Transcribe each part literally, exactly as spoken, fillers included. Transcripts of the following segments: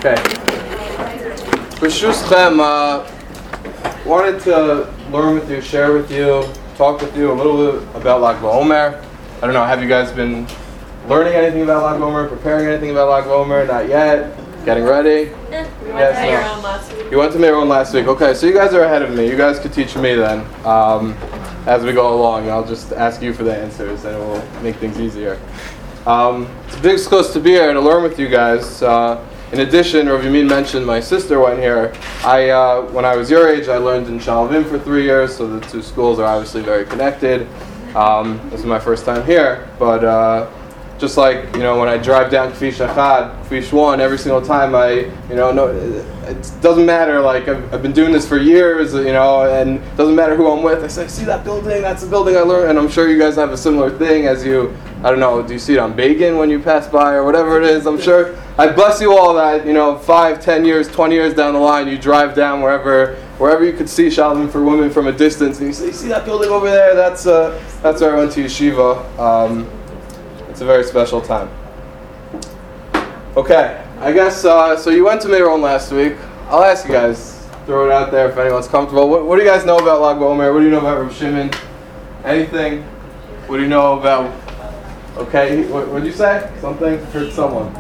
Okay. B'shuschem, uh, wanted to learn with you, share with you, talk with you a little bit about Lag BaOmer. I don't know, have you guys been learning anything about Lag BaOmer, preparing anything about Lag BaOmer? Not yet. Getting ready? Eh, we went yes, to no. Meron last week. You went to Meron last week. Okay, so you guys are ahead of me. You guys could teach me then um, as we go along. I'll just ask you for the answers and it will make things easier. Um, it's a big schus to be here to learn with you guys. Uh, in addition, Rav Yamin mentioned my sister went here. I, uh, when I was your age, I learned in Shalvim for three years, so the two schools are obviously very connected. Um, this is my first time here, but uh, just like, you know, when I drive down Kfish Achad, Kfish one, every single time I, you know, no, it doesn't matter, like, I've, I've been doing this for years, you know, and it doesn't matter who I'm with. I say, see that building? That's the building I learned. And I'm sure you guys have a similar thing as you, I don't know, do you see it on Begin when you pass by or whatever it is? I'm sure. I bless you all that, you know, five, ten years, twenty years down the line, you drive down wherever wherever you could see Shalom for women from a distance, and you say, see that building over there? That's uh, that's where I went to yeshiva. Um, it's a very special time. Okay, I guess, uh, so you went to Meron last week. I'll ask you guys, throw it out there if anyone's comfortable. What, what do you guys know about Lag BaOmer? What do you know about Rav Shimon? Anything? What do you know about, okay, what did you say? Something? Heard someone.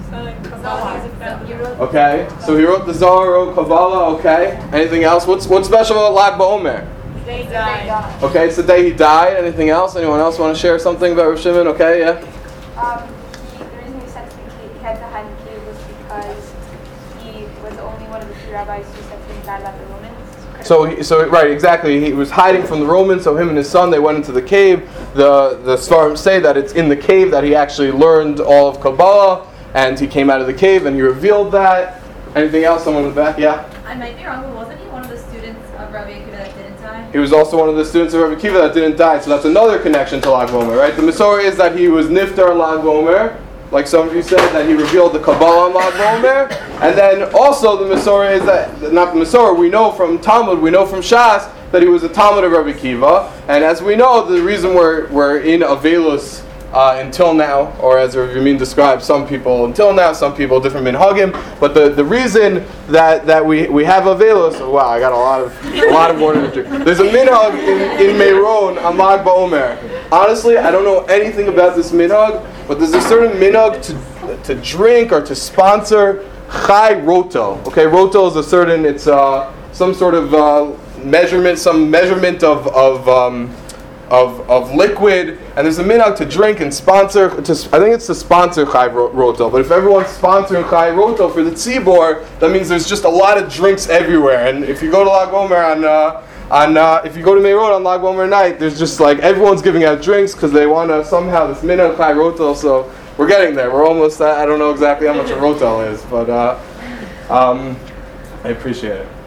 Okay, so he wrote the Zohar, wrote Kabbalah, okay. Anything else? What's what's special about Lag BaOmer? They died. Okay, it's the day he died. Anything else? Anyone else want to share something about Rav Shimon? Okay, yeah? Um, he, the reason he sent to the cave, he had to hide in the cave was because he was the only one of the three rabbis who said something bad about the Romans. So, he, so right, exactly. He was hiding from the Romans, so him and his son, they went into the cave. The, the Svarim say that it's in the cave that he actually learned all of Kabbalah. And he came out of the cave and he revealed that. Anything else? Someone in the back? Yeah? I might be wrong, but wasn't he one of the students of Rabbi Akiva that didn't die? He was also one of the students of Rabbi Akiva that didn't die. So that's another connection to Lag BaOmer, right? The Masorah is that he was Niftar on Lag BaOmer, like some of you said, that he revealed the Kabbalah on Lag BaOmer. And then also the Masorah is that, not the Masorah, we know from Talmud, we know from Shas, that he was a Talmud of Rabbi Akiva. And as we know, the reason we're, we're in Avelus Uh, until now, or as Rav Yamin described, some people until now, some people different minhagim. But the, the reason that, that we, we have Avelus, oh, wow, I got a lot of a lot of water to drink. There's a minhag in, in Meron on Lag BaOmer. Honestly, I don't know anything about this minhag, but there's a certain minhag to to drink or to sponsor chai roto. Okay, roto is a certain, it's uh, some sort of uh, measurement, some measurement of of um, Of, of liquid, and there's a minhag to drink and sponsor. To, I think it's to sponsor Chai Roto. But if everyone's sponsoring Chai Roto for the Tzibor, that means there's just a lot of drinks everywhere. And if you go to Lag BaOmer on uh, on uh, if you go to Meron on Lag BaOmer night, there's just like everyone's giving out drinks because they want to somehow this minhag Chai Roto. So we're getting there. We're almost. At, I don't know exactly how much a Roto is, but uh, um, I appreciate it.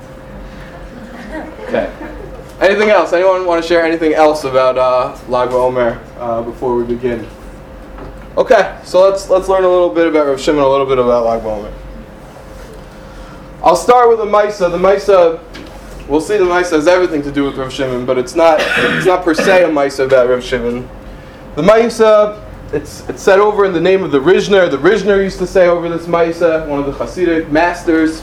Okay. Anything else? Anyone want to share anything else about uh, Lag BaOmer uh, before we begin? Okay, so let's let's learn a little bit about Rav Shimon, a little bit about Lag BaOmer. I'll start with the Maisa. The Maisa, we'll see the Maisa has everything to do with Rav Shimon, but it's not it's not per se a Maisa about Rav Shimon. The Maisa, it's it's said over in the name of the Rizhner. The Rizhner used to say over this Maisa, one of the Hasidic masters.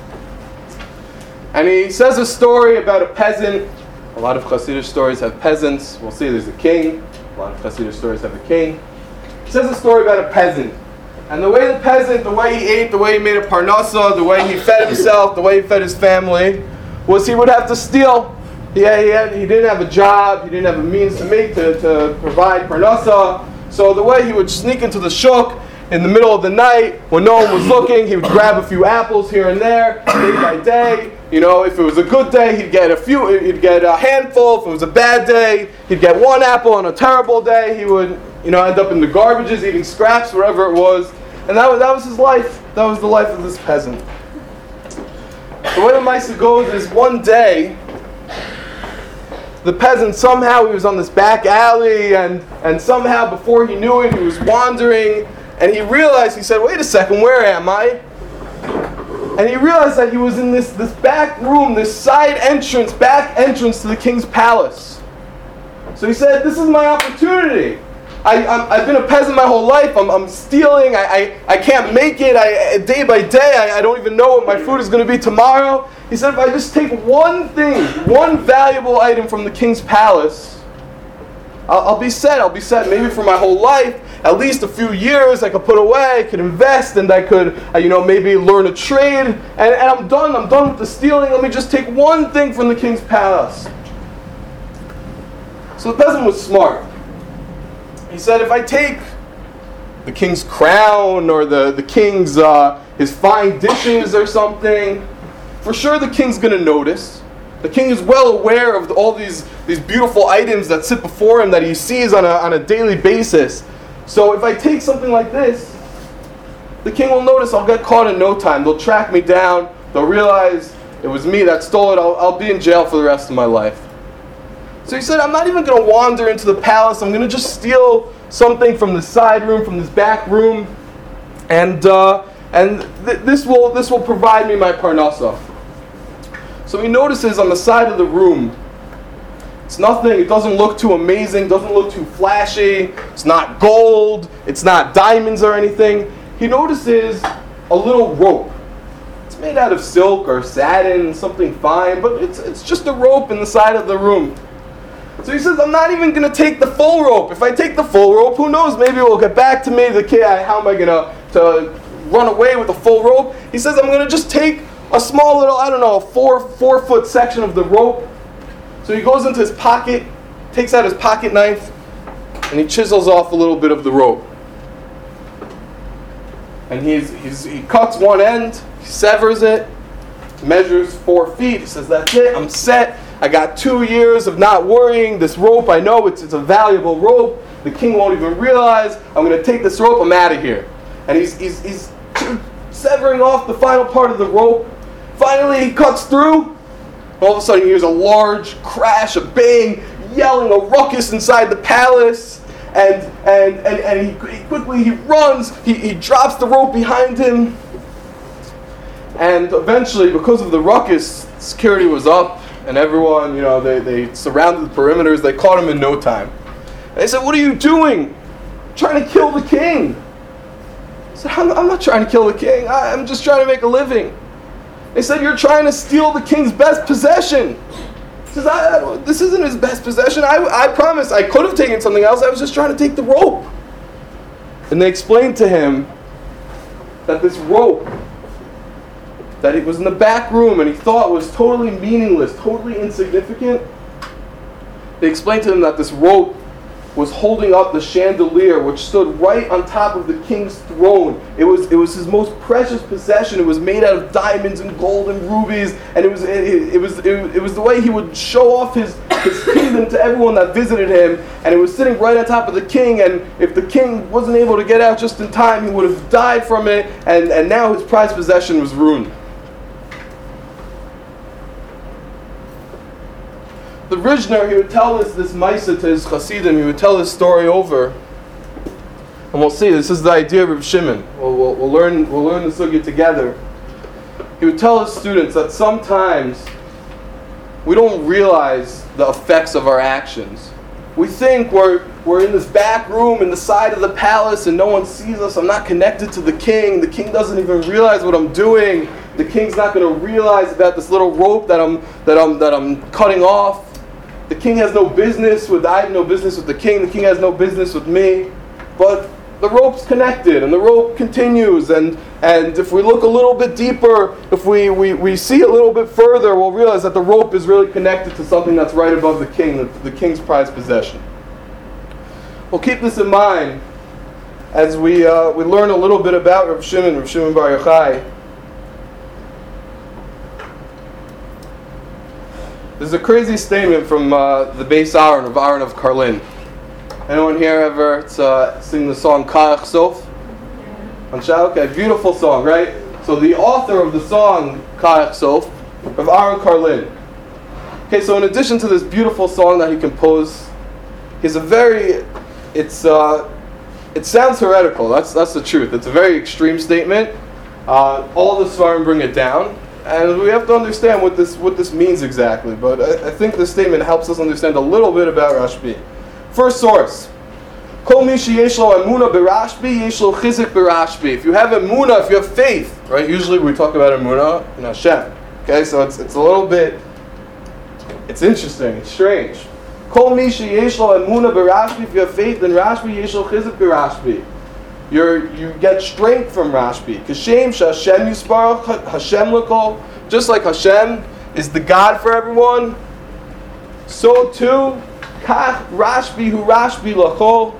And he says a story about a peasant. A lot of Hasidic stories have peasants. We'll see there's a king. A lot of Hasidic stories have a king. He says a story about a peasant. And the way the peasant, the way he ate, the way he made a parnasa, the way he fed himself, the way he fed his family, was he would have to steal. Yeah, he, had, he didn't have a job. He didn't have a means to make, to, to provide parnasa. So the way he would sneak into the shuk in the middle of the night, when no one was looking, he would grab a few apples here and there, day by day. You know, if it was a good day, he'd get a few, he'd get a handful. If it was a bad day, he'd get one apple. On a terrible day, he would, you know, end up in the garbages, eating scraps, wherever it was. And that was, that was his life. That was the life of this peasant. The way the Maisa goes is one day, the peasant, somehow he was on this back alley, and, and somehow before he knew it, he was wandering, and he realized, he said, wait a second, where am I? And he realized that he was in this, this back room, this side entrance, back entrance to the king's palace. So he said, this is my opportunity. I, I'm, I've been a peasant my whole life. I'm, I'm stealing. I, I, I can't make it. I, day by day, I, I don't even know what my food is going to be tomorrow. He said, if I just take one thing, one valuable item from the king's palace, I'll, I'll be set. I'll be set maybe for my whole life. At least a few years I could put away, I could invest, and I could, uh, you know, maybe learn a trade. And, and I'm done. I'm done with the stealing. Let me just take one thing from the king's palace. So the peasant was smart. He said, if I take the king's crown or the, the king's, uh, his fine dishes or something, for sure the king's going to notice. The king is well aware of the, all these, these beautiful items that sit before him that he sees on a, on a daily basis. So if I take something like this, the king will notice. I'll get caught in no time. They'll track me down. They'll realize it was me that stole it. I'll, I'll be in jail for the rest of my life. So he said, I'm not even going to wander into the palace. I'm going to just steal something from the side room, from this back room, and uh, and th- this will this will provide me my parnasa. So he notices on the side of the room, it's nothing. It doesn't look too amazing. Doesn't look too flashy. It's not gold. It's not diamonds or anything. He notices a little rope. It's made out of silk or satin, something fine, but it's it's just a rope in the side of the room. So he says, I'm not even going to take the full rope. If I take the full rope, who knows? Maybe it will get back to me. The kid, how am I going to to run away with the full rope? He says, I'm going to just take a small little, I don't know, four four foot section of the rope. So he goes into his pocket, takes out his pocket knife, and he chisels off a little bit of the rope. And he's, he's he cuts one end, he severs it, measures four feet. He says, that's it, I'm set. I got two years of not worrying. This rope, I know it's, it's a valuable rope. The king won't even realize. I'm going to take this rope. I'm out of here. And he's, he's, he's severing off the final part of the rope. Finally, he cuts through. All of a sudden, he hears a large crash, a bang, yelling, a ruckus inside the palace. And and and, and he, he quickly, he runs. He, he drops the rope behind him. And eventually, because of the ruckus, security was up. And everyone, you know, they, they surrounded the perimeters. They caught him in no time. And they said, what are you doing? Trying to kill the king. I said, I'm, I'm not trying to kill the king. I, I'm just trying to make a living. They said, you're trying to steal the king's best possession. He says, I, I, this isn't his best possession. I, I promise I could have taken something else. I was just trying to take the rope. And they explained to him that this rope that it was in the back room and he thought was totally meaningless, totally insignificant. They explained to him that this rope was holding up the chandelier which stood right on top of the king's throne. It was it was his most precious possession. It was made out of diamonds and gold and rubies, and it was it, it, it was it, it was the way he would show off his, his kingdom to everyone that visited him, and it was sitting right on top of the king, and if the king wasn't able to get out just in time, he would have died from it, and, and now his prized possession was ruined. The Rizhner, he would tell us this Maisa to his Hasidim, he would tell this story over. And we'll see, this is the idea of Reb Shimon. We'll, we'll, we'll learn we'll learn the sugya together. He would tell his students that sometimes we don't realize the effects of our actions. We think we're, we're in this back room in the side of the palace and no one sees us. I'm not connected to the king. The king doesn't even realize what I'm doing. The king's not going to realize about this little rope that I'm that I'm that I'm cutting off. The king has no business with, I have no business with the king. The king has no business with me. But the rope's connected and the rope continues. And, and if we look a little bit deeper, if we, we, we see a little bit further, we'll realize that the rope is really connected to something that's right above the king, the, the king's prized possession. We'll keep this in mind as we, uh, we learn a little bit about Reb Shimon, Reb Shimon Bar Yochai. There's a crazy statement from uh, the Beis Aaron of Aaron of Karlin. Anyone here ever uh, sing the song Kach Sof? Okay, beautiful song, right? So the author of the song Kach Sof, of Aaron Karlin. Okay, so in addition to this beautiful song that he composed, he's a very, it's uh, it sounds heretical. That's that's the truth. It's a very extreme statement. Uh, all the Svarim bring it down. And we have to understand what this what this means exactly. But I, I think this statement helps us understand a little bit about Rashbi. First source. Kol mi sheyesh lo emuna berashbi, yesh lo chizik berashbi. If you have emuna, if you have faith, right? Usually we talk about emuna in Hashem. Okay, so it's it's a little bit, it's interesting, it's strange. Kol mi sheyesh lo emuna berashbi. If you have faith in Rashbi, yesh lo chizik berashbi. You're you get strength from Rashbi. Kashem sheHashem yisparach Hashem l'kol. Just like Hashem is the God for everyone, so too kach Rashbi hu Rashbi l'chol.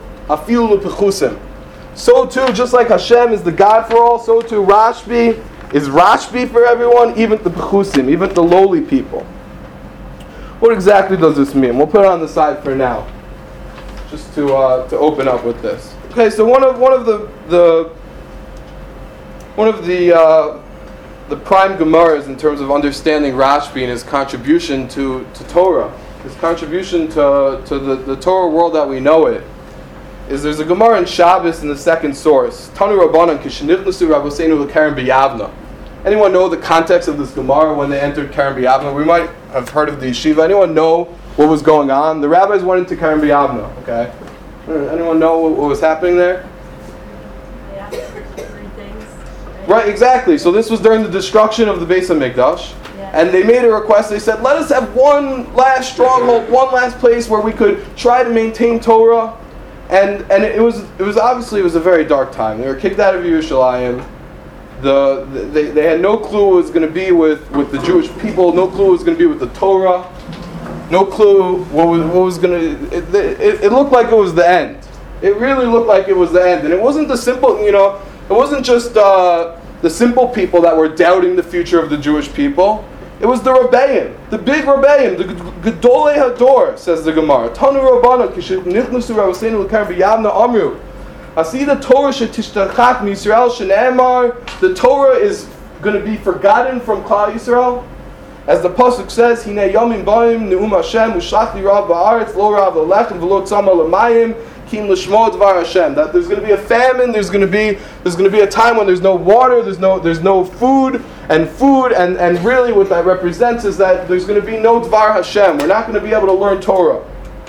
So too, just like Hashem is the God for all, so too Rashbi is Rashbi for everyone, even the Pechusim, even the lowly people. What exactly does this mean? We'll put it on the side for now, just to uh, to open up with this. Okay, so one of one of the the one of the uh, the prime Gemaras in terms of understanding Rashbi and his contribution to, to Torah, his contribution to to the, the Torah world that we know it, is there's a Gemara in Shabbos in the second source. Tanu Rabbanan Kishnichnasu Rabbeinu LeKaren B'Yavna. Anyone know the context of this Gemara when they entered Karen B'Yavna? We might have heard of the yeshiva. Anyone know what was going on? The rabbis went into Karen B'Yavna. Okay. Anyone know what, what was happening there? Yeah, three things. Right, exactly. So this was during the destruction of the Beis HaMikdash. Yeah. And they made a request. They said, let us have one last stronghold, one last place where we could try to maintain Torah. And and it was it was obviously it was a very dark time. They were kicked out of Yerushalayim. The, the they, they had no clue what was going to be with, with the Jewish people. No clue what was going to be with the Torah. No clue what was what was going to. It, it, it looked like it was the end. It really looked like it was the end. And it wasn't the simple. You know, it wasn't just uh, the simple people that were doubting the future of the Jewish people. It was the Rebbeim, the big Rebbeim, the Gedolei Hador, says the Gemara. Tanu Rabbana Kishnichnasu Rabbeinu LeKaren B'Yavna Amru. Asida Torah shetishtachak miYisrael shene'emar. The Torah is going to be forgotten from Klal Yisrael, as the pasuk says, Hinei Yomim Ba'im Ne'um Hashem Ushlach Lirav Ba'aretz Lo Rav L'Lechem V'Lo Tzama L'Mayim Kim L'Shmo Dvar Hashem. That there's going to be a famine. There's going to be there's going to be a time when there's no water. There's no there's no food. And food, and, and really what that represents is that there's going to be no Dvar Hashem. We're not going to be able to learn Torah.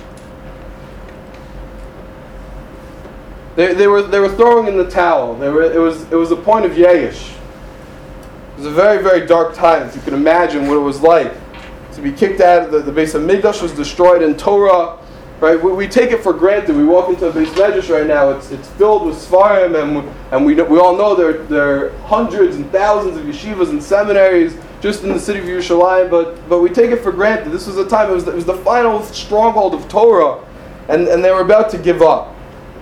They, they were they were throwing in the towel. They were, it was it was a point of Yeyish. It was a very, very dark time. If you can imagine what it was like to be kicked out of the, the Beis HaMikdash was destroyed in Torah. Right, we, we take it for granted. We walk into a Beis Medrash right now. It's it's filled with Sfarim, and and we we all know there there are hundreds and thousands of yeshivas and seminaries just in the city of Yerushalayim. But but we take it for granted. This was a time. It was it was the final stronghold of Torah, and and they were about to give up.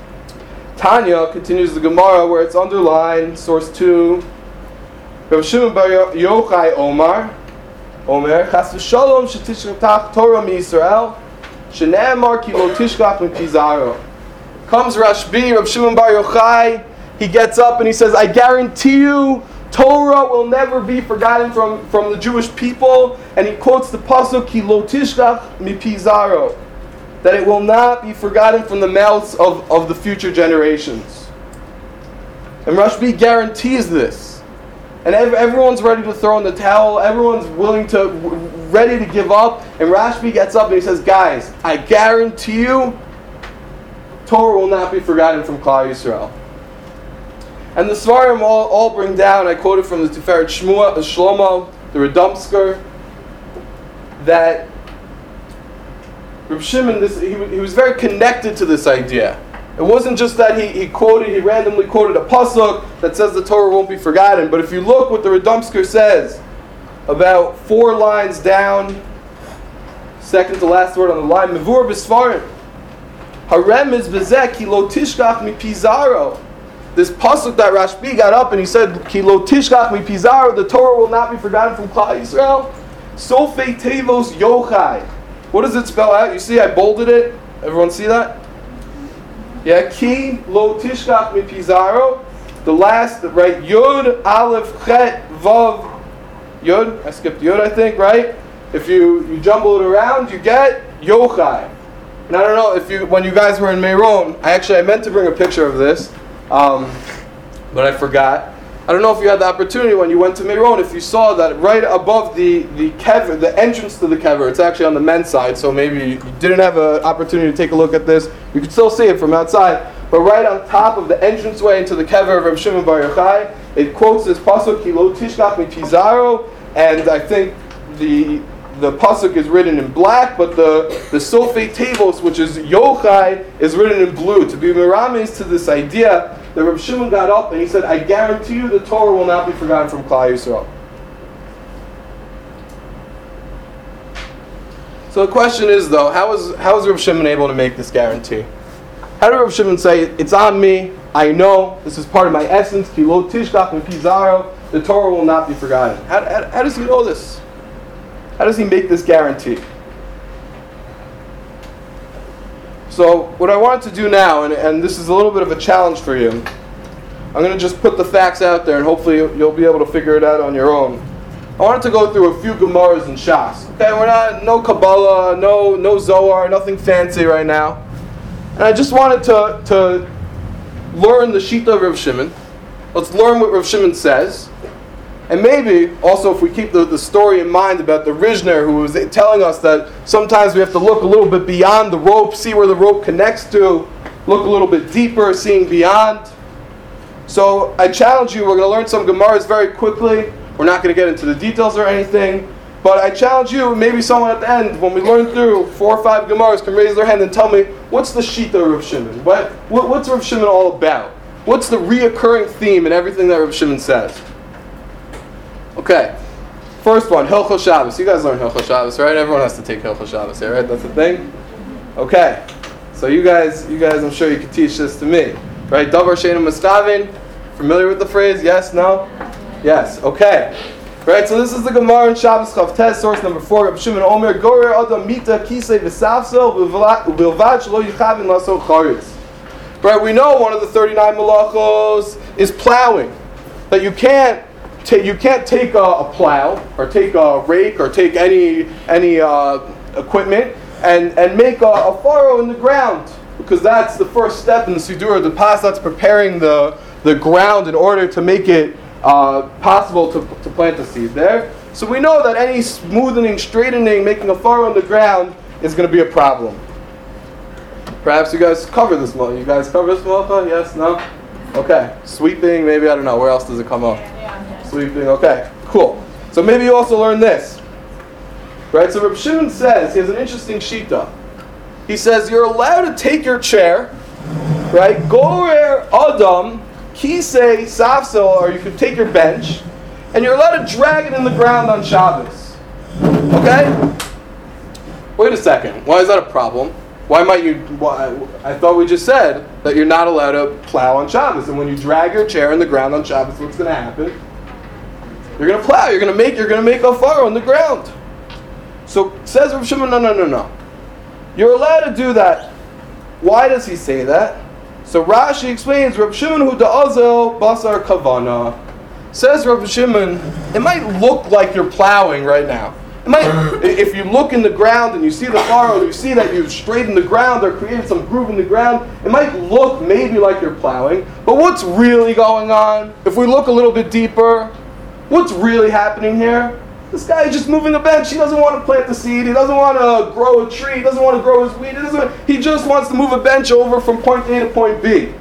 Tanya continues the Gemara where it's underlined, source two. Rav Shimon bar Yochai Omar, Omer Chas v'Shalom shetishtach Torah miYisrael. Shene'emar ki lo tishkach mipizaro. Comes Rashbi, Rav Shimon bar Yochai. He gets up and he says, I guarantee you, Torah will never be forgotten from, from the Jewish people. And he quotes the pasuk, ki lo tishkach mipizaro, that it will not be forgotten from the mouths of, of the future generations. And Rashbi guarantees this. And ev- everyone's ready to throw in the towel. Everyone's willing to, w- ready to give up. And Rashbi gets up and he says, guys, I guarantee you, Torah will not be forgotten from Klal Yisrael. And the Svarim all, all bring down, I quoted from the Tiferet Shmua, Shlomo, the Radomsker, that Reb Shimon, this, he, he was very connected to this idea. It wasn't just that he, he quoted, he randomly quoted a pasuk that says the Torah won't be forgotten. But if you look what the Radomsker says, about four lines down, second to last word on the line, Mevur b'Sfarim, Harem is bezeh ki lo tishkach mipizaro. This pasuk that Rashbi got up and he said, ki lo tishkach mipizaro, the Torah will not be forgotten from Klal Yisrael. Sofei tevos yochai. What does it spell out? You see, I bolded it. Everyone see that? Yeah, ki lo tishkach mipizaro. The last, right? Yud, Aleph, Chet, Vav, Yud. I skipped Yud, I think, right? If you, you jumble it around, you get Yochai. And I don't know if you, when you guys were in Meron, I actually I meant to bring a picture of this, um, but I forgot. I don't know if you had the opportunity when you went to Meron, if you saw that right above the, the kever, the entrance to the kever, it's actually on the men's side, so maybe you didn't have an opportunity to take a look at this. You could still see it from outside. But right on top of the entranceway into the kever of Reb Shimon Bar Yochai, it quotes this pasuk, Ki lo tishkach mipizaro, and I think the the pasuk is written in black, but the, the Sofei Tevos, which is Yochai, is written in blue, to be merames to this idea that Reb Shimon got up and he said, I guarantee you the Torah will not be forgotten from Klal Yisrael. So the question is, though, how is, how is Reb Shimon able to make this guarantee? How did Reb Shimon say, it's on me, I know, this is part of my essence, Ki lo tishkach mipizaro, the Torah will not be forgotten. How, how, how does he know this? How does he make this guarantee? So what I want to do now, and, and this is a little bit of a challenge for you, I'm going to just put the facts out there and hopefully you'll be able to figure it out on your own. I wanted to go through a few Gemaras and Shas. Okay, we're not, no Kabbalah, no, no Zohar, nothing fancy right now. And I just wanted to, to learn the Shita of Rav Shimon. Let's learn what Rav Shimon says. And maybe, also if we keep the, the story in mind about the Rishner who was telling us that sometimes we have to look a little bit beyond the rope, see where the rope connects to, look a little bit deeper, seeing beyond. So I challenge you, we're going to learn some Gemaras very quickly. We're not going to get into the details or anything. But I challenge you, maybe someone at the end, when we learn through four or five Gemaras, can raise their hand and tell me, what's the Shita of Rav Shimon? What, what, what's Rav Shimon all about? What's the reoccurring theme in everything that Rav Shimon says? Okay, first one, Hilchos Shabbos. You guys learn Hilchos Shabbos, right? Everyone has to take Hilchos Shabbos here, right? That's the thing? Okay, so you guys, you guys, I'm sure you can teach this to me. Right, Davar Sheinu Miskavin, familiar with the phrase? Yes, no? Yes, okay. Right, so this is the Gemara in Shabbos Chavtes, source number four. Reb Shimon Omer, Gorer Adam Mita Kisei V'Safsel U'Bilvad Shelo Yichavin Laso Charitz. Right, we know one of the thirty-nine malachos is plowing. That you can't take you can't take a, a plow or take a rake or take any any uh, equipment and and make a, a furrow in the ground, because that's the first step in the Siddur, the pas, that's preparing the the ground in order to make it Uh, possible to, to plant a seed there. So we know that any smoothening, straightening, making a furrow in the ground is going to be a problem. Perhaps you guys cover this malacha. You guys cover this malacha? Yes? No? Okay. Sweeping, maybe, I don't know. Where else does it come up? Sweeping, okay. Cool. So maybe you also learn this. Right? So Reb Shimon says, he has an interesting shita. He says, you're allowed to take your chair, right? Gorer Adam Kisei Safsel, or you could take your bench, and you're allowed to drag it in the ground on Shabbos. Okay? Wait a second. Why is that a problem? Why might you? Why, I thought we just said that you're not allowed to plow on Shabbos, and when you drag your chair in the ground on Shabbos, what's going to happen? You're going to plow. You're going to make. You're going to make a furrow in the ground. So says Rav Shimon, no, no, no, no. You're allowed to do that. Why does he say that? So Rashi explains, Reb Shimon hu da'azel basar kavana. Says Reb Shimon, it might look like you're plowing right now. It might, if you look in the ground and you see the furrow, you see that you've straightened the ground or created some groove in the ground, it might look maybe like you're plowing. But what's really going on? If we look a little bit deeper, what's really happening here? This guy is just moving a bench. He doesn't want to plant the seed. He doesn't want to grow a tree. He doesn't want to grow his wheat. He, doesn't, he just wants to move a bench over from point A to point B.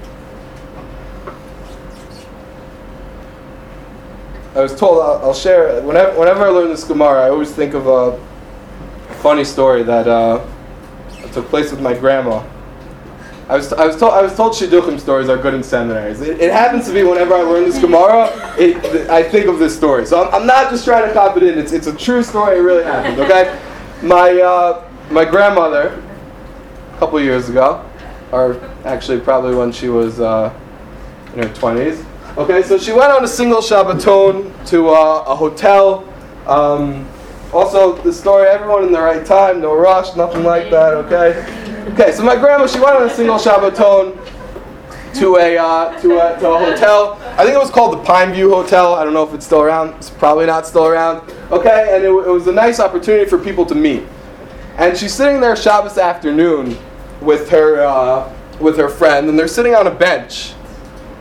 I was told, I'll, I'll share, whenever, whenever I learn this Gemara, I always think of a funny story that, uh, that took place with my grandma. I was, I was told I was told shidduchim stories are good in seminaries. It, it happens to be whenever I learn this Gemara, it, I think of this story. So I'm, I'm not just trying to copy it in. It's it's a true story. It really happened. Okay, my uh, my grandmother, a couple of years ago, or actually probably when she was uh, in her twenties. Okay, so she went on a single Shabbaton to uh, a hotel. Um, also, the story, everyone in the right time, no rush, nothing like that. Okay. Okay, so my grandma, she went on a single Shabbaton to a, uh, to a to a hotel. I think it was called the Pine View Hotel. I don't know if it's still around. It's probably not still around. Okay, and it, it was a nice opportunity for people to meet. And she's sitting there Shabbos afternoon with her uh, with her friend, and they're sitting on a bench.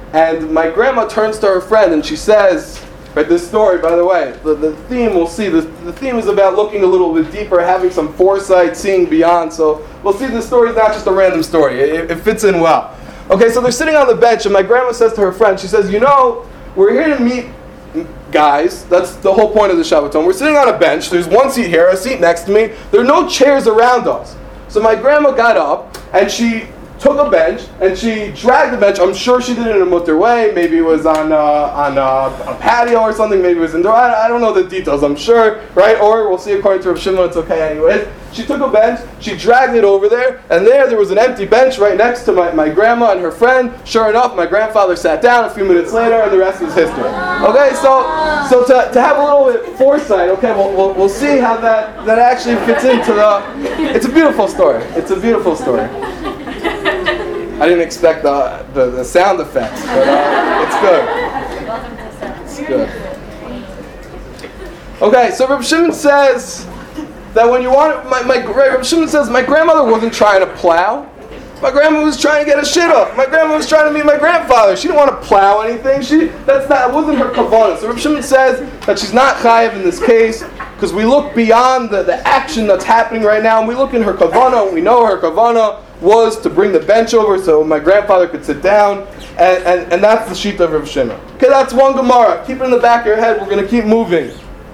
And my grandma turns to her friend and she says, right, this story, by the way, the, the theme we'll see, the, the theme is about looking a little bit deeper, having some foresight, seeing beyond. So we'll see the story is not just a random story. It, it fits in well. Okay, so they're sitting on the bench and my grandma says to her friend, she says, you know, we're here to meet guys. That's the whole point of the Shabbaton. We're sitting on a bench. There's one seat here, a seat next to me. There are no chairs around us. So my grandma got up and she took a bench and she dragged the bench. I'm sure she did it in a mutter way. Maybe it was on uh, on uh, a patio or something. Maybe it was indoor. I, I don't know the details. I'm sure, right? Or we'll see according to Rav Shimon, it's okay anyways. She took a bench, she dragged it over there, and there there was an empty bench right next to my, my grandma and her friend. Sure enough, my grandfather sat down a few minutes later, and the rest was history. Okay, so so to, to have a little bit of foresight, okay, we'll, we'll we'll see how that that actually fits into the. It's a beautiful story. It's a beautiful story. I didn't expect the, the, the sound effects, but uh, it's good. It's good. Okay, so Reb Shimon says that when you want, my, my Reb Shimon says my grandmother wasn't trying to plow. My grandma was trying to get a shit up. My grandma was trying to meet my grandfather. She didn't want to plow anything. She that's not. It wasn't her kavanah. So Reb Shimon says that she's not chayav in this case because we look beyond the, the action that's happening right now, and we look in her kavanah. And we know her kavanah was to bring the bench over so my grandfather could sit down, and, and, and that's the sheet of Reb Shimon. Okay, that's one Gemara. Keep it in the back of your head. We're going to keep moving.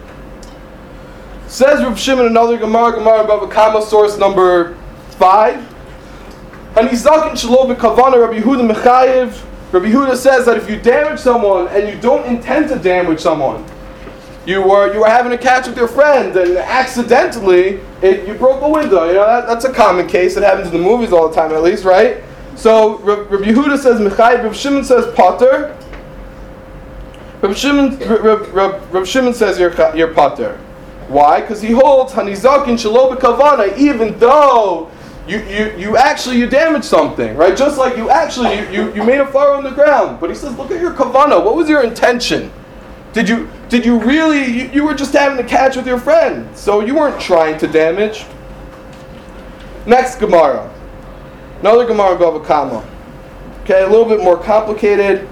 Says Reb Shimon, another Gemara, Gemara Bava Kama, source number five. Hanizakin shelo b'kavana, Rabbi Yehuda mechayev. Rabbi Yehuda says that if you damage someone and you don't intend to damage someone, you were you were having a catch with your friend and accidentally it, you broke a window. You know that, that's a common case. It happens in the movies all the time, at least, right? So Rabbi Yehuda says mechayev. Rabbi Shimon says potter. Rabbi Shimon Rabbi Shimon says you're you're potter. Why? Because he holds hanizakin shelo b'kavana, even though You, you you actually you damaged something, right? Just like you actually you, you, you made a furrow in the ground. But he says, look at your kavanah. What was your intention? Did you did you really you, you were just having a catch with your friend, so you weren't trying to damage. Next Gemara, another Gemara Bava Kama. Okay, a little bit more complicated.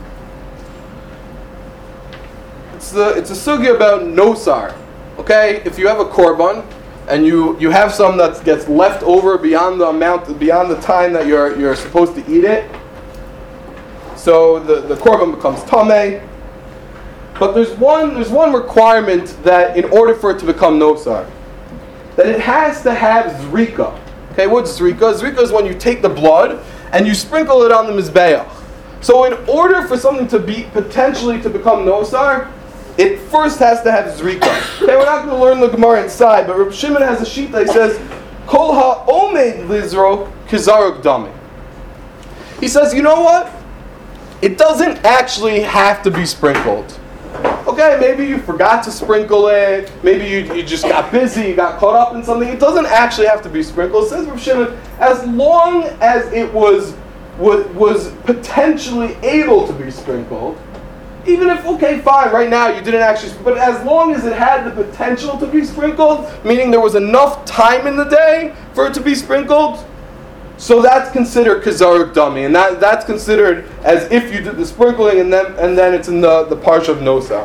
It's the it's a sugya about nosar. Okay, if you have a korban and you, you have some that gets left over beyond the amount, beyond the time that you're you're supposed to eat it, so the, the korban becomes tameh. But there's one there's one requirement that in order for it to become nosar, that it has to have zrika. Okay, what's zrika? Zrika is when you take the blood and you sprinkle it on the mizbeach. So in order for something to be potentially to become nosar, it first has to have zrika. Okay, we're not going to learn the Gemara inside, but Reb Shimon has a sheet that says, Kol ha'omed lizro kizaruk dami. He says, you know what? It doesn't actually have to be sprinkled. Okay, maybe you forgot to sprinkle it, maybe you, you just got busy, you got caught up in something. It doesn't actually have to be sprinkled. It says Reb Shimon, as long as it was, was, was potentially able to be sprinkled, even if, okay, fine, right now you didn't actually, but as long as it had the potential to be sprinkled, meaning there was enough time in the day for it to be sprinkled, so that's considered kazaruk dami, and that, that's considered as if you did the sprinkling, and then and then it's in the, the parsha of Nosar.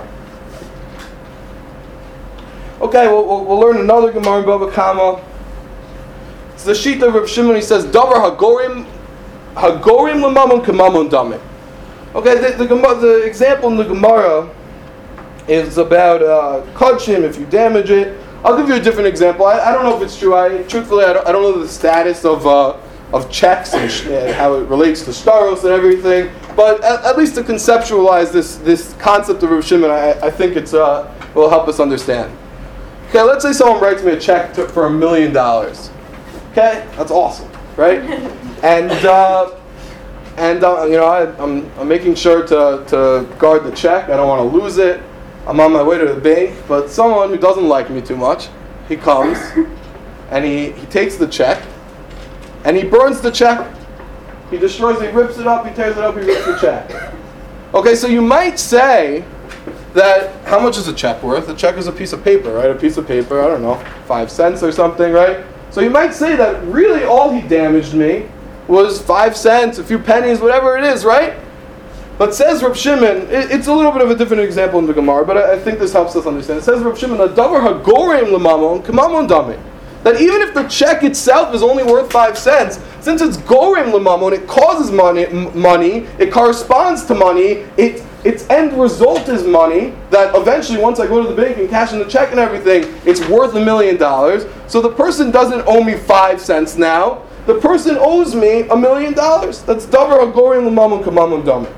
Okay, we'll, we'll, we'll learn another Gemara in Bava Kama. It's the sheet of Reb Shimon. He says, Davar hagorim hagorim lemamon kemamon dami. Okay, the, the, the example in the Gemara is about uh, kodshim, if you damage it. I'll give you a different example. I, I don't know if it's true. I Truthfully, I don't, I don't know the status of uh, of checks and, sh- and how it relates to staros and everything. But at, at least to conceptualize this, this concept of Reb Shimon, I, I think it's uh, will help us understand. Okay, let's say someone writes me a check to, for a million dollars. Okay, that's awesome, right? And... Uh, And uh, you know, I, I'm I'm making sure to, to guard the check. I don't want to lose it. I'm on my way to the bank, but someone who doesn't like me too much, he comes and he, he takes the check and he burns the check. He destroys it, he rips it up, he tears it up, he rips the check. Okay, so you might say that how much is a check worth? A check is a piece of paper, right? A piece of paper, I don't know, five cents or something, right? So you might say that really all he damaged me was five cents, a few pennies, whatever it is, right? But says Rav Shimon, it, it's a little bit of a different example in the Gemara, but I, I think this helps us understand. It says Rav Shimon, that davar hagorim lemamon k'mamon dami. That even if the check itself is only worth five cents, since it's gorim lemamon, it causes money, m- money, it corresponds to money, it, its end result is money, that eventually once I go to the bank and cash in the check and everything, it's worth a million dollars. So the person doesn't owe me five cents now, the person owes me a million dollars. That's davar hagorim lemamon k'mamon dami.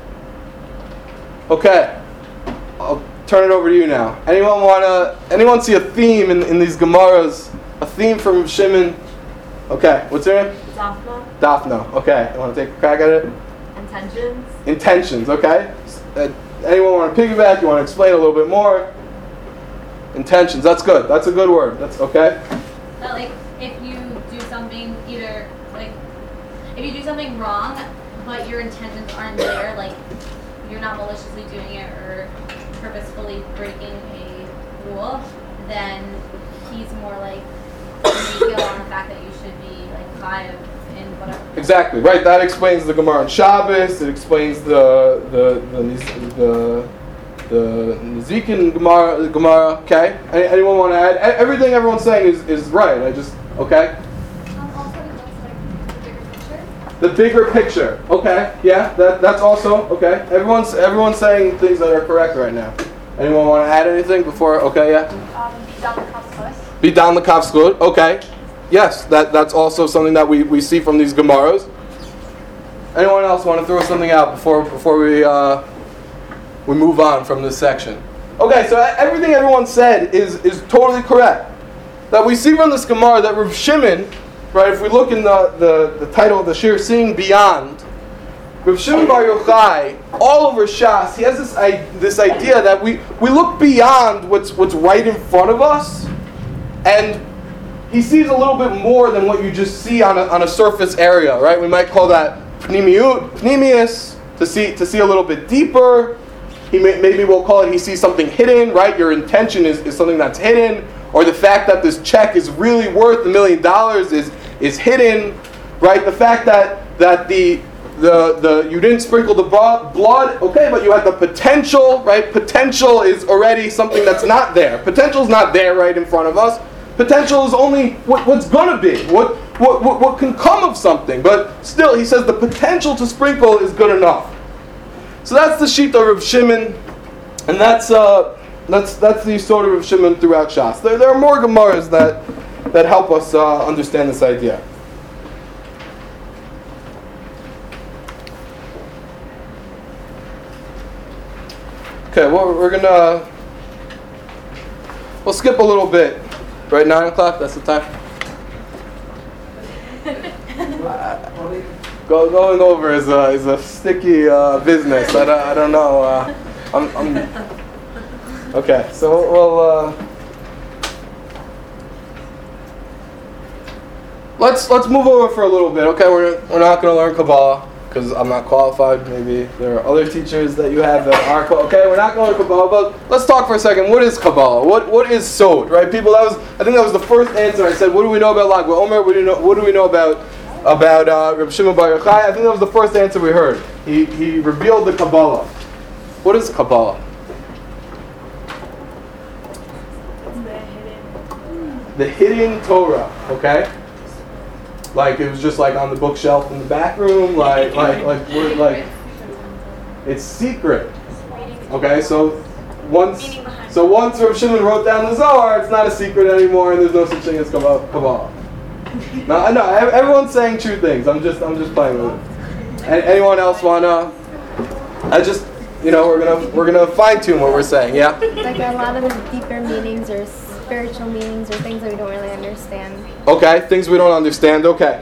Okay, I'll turn it over to you now. Anyone wanna? Anyone see a theme in, in these Gemaras? A theme from Shimon? Okay, what's your name? Daphna. Daphna. Okay, you want to take a crack at it? Intentions. Intentions. Okay. Uh, anyone want to piggyback? You want to explain a little bit more? Intentions. That's good. That's a good word. That's okay. That like if you do something either like if you do something wrong, but your intentions aren't there, like you're not maliciously doing it or purposefully breaking a rule, then he's more like maybe on the fact that you should be like five in whatever. Exactly. Right. That explains the Gemara on Shabbos. It explains the the the the, the Nezikin Gemara. Gemara. Okay. Any, anyone want to add? Everything everyone's saying is, is right. I just okay. Um, also, it looks like the bigger picture. The bigger picture. Okay, yeah, that that's also okay. Everyone's everyone's saying things that are correct right now. Anyone want to add anything before? Okay, yeah. Um, be down the cost. Be down the kafskut. Okay, yes, that that's also something that we, we see from these gemaras. Anyone else want to throw something out before before we uh, we move on from this section? Okay, so everything everyone said is is totally correct. That we see from this gemara that Rav Shimon. Right, if we look in the, the, the title of the shir, Seeing Beyond, Rav Shimon Bar Yochai, all over Shas, he has this I, this idea that we, we look beyond what's what's right in front of us, and he sees a little bit more than what you just see on a, on a surface area, right? We might call that pnimiut, pnimius, to see to see a little bit deeper. He may, maybe we'll call it he sees something hidden, right? Your intention is, is something that's hidden. Or the fact that this check is really worth a million dollars is is hidden, right? The fact that that the the the you didn't sprinkle the blood, okay, but you had the potential, right? Potential is already something that's not there. Potential is not there right in front of us. Potential is only what, what's gonna be, what, what what what can come of something. But still, he says the potential to sprinkle is good enough. So that's the shita of Shimon, and that's uh. That's that's the sort of Shimon throughout Shas. There, there are more Gemaras that that help us uh, understand this idea. Okay, well, we're gonna we'll skip a little bit. Right, nine o'clock. That's the time. Go, going over is a is a sticky uh, business. I don't, I don't know. Uh, I'm. I'm Okay, so we'll uh, let's let's move over for a little bit. Okay, we're we're not going to learn Kabbalah because I'm not qualified. Maybe there are other teachers that you have that are. Okay, we're not going to Kabbalah, but let's talk for a second. What is Kabbalah? What what is Sod? Right, people. That was I think that was the first answer. I said, what do we know about Lag BaOmer? What do you know? What do we know about about uh, Reb Shimon Bar Yochai? I think that was the first answer we heard. He he revealed the Kabbalah. What is Kabbalah? The hidden Torah, okay? Like it was just like on the bookshelf in the back room, like like like we're, like it's secret. Okay, so once so once Rav Shimon wrote down the Zohar, it's not a secret anymore, and there's no such thing as Kabbalah. No, I know everyone's saying true things. I'm just I'm just playing with it. Anyone else wanna? I just you know we're gonna we're gonna fine tune what we're saying. Yeah. Like a lot of the deeper meanings or spiritual meanings or things that we don't really understand. Okay, things we don't understand. Okay.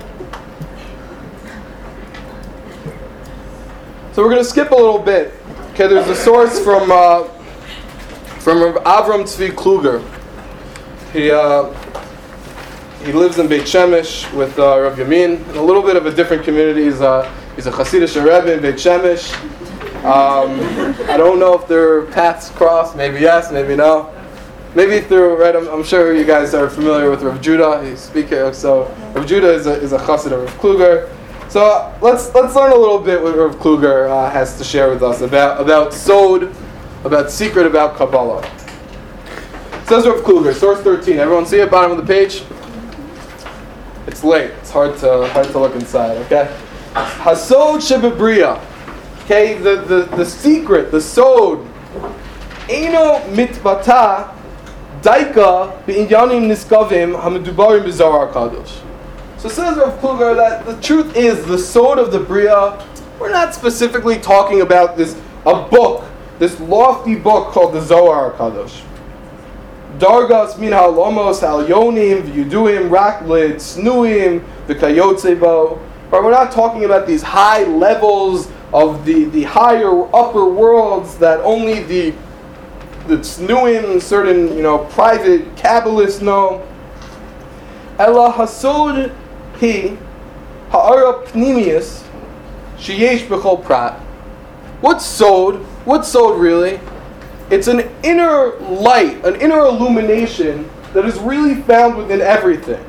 So we're going to skip a little bit. Okay, there's a source from uh, from Avram Tzvi Kluger. He uh, he lives in Beit Shemesh with uh, Rav Yamin, in a little bit of a different community. He's a he's a Hasidic Rebbe in Beit Shemesh. Um, I don't know if their paths cross. Maybe yes, maybe no. Maybe through, right, I'm, I'm sure you guys are familiar with Rav Judah, he's speaker, so Rav Judah is a, is a chassid of Rav Kluger. So uh, let's let's learn a little bit what Rav Kluger uh, has to share with us about about Sod, about secret about Kabbalah. Says Rav Kluger, source thirteen. Everyone see it, bottom of the page? It's late. It's hard to hard to look inside. Okay. Hasod shebebriya. Okay, the, the, the secret, the sod. Eino mitbata daika b'inyanim niskavim hamedubarim b'Zohar Kadosh. So it says Rav Kluger that the truth is the sod of the Bria. We're not specifically talking about this a book, this lofty book called the Zohar Kadosh. Dargas min halomos alyonim v'yuduim raklid snuim v'kayotzebo. But we're not talking about these high levels of the, the higher upper worlds that only the the snuim, certain you know private Kabbalists know. Ela hasod hi ha'ara pnimius sheyesh b'chol prat. What's sod? What's sod really? It's an inner light, an inner illumination that is really found within everything.